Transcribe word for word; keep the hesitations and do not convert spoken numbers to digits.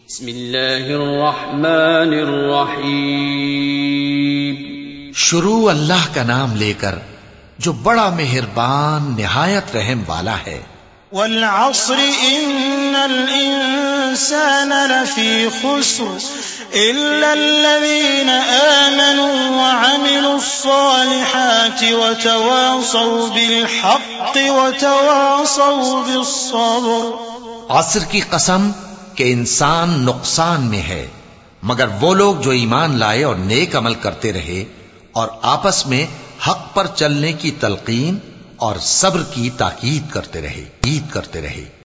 बिस्मिल्लाहिर्रहमानिर्रहीम। शुरू अल्लाह का नाम लेकर जो बड़ा मेहरबान निहायत रहम वाला है। वल अस्र इन्नल इंसान लफी खुस्र इल्ला अल्लज़ीना आमनू व अमिलुस सालिहाति व तवासौ बिल हक़्क़ि व तवासौ बिस सब्र। असर की कसम कि इंसान नुकसान में है, मगर वो लोग जो ईमान लाए और नेक अमल करते रहे और आपस में हक पर चलने की तलकीन और सब्र की ताकीद करते रहे, ईद करते रहे।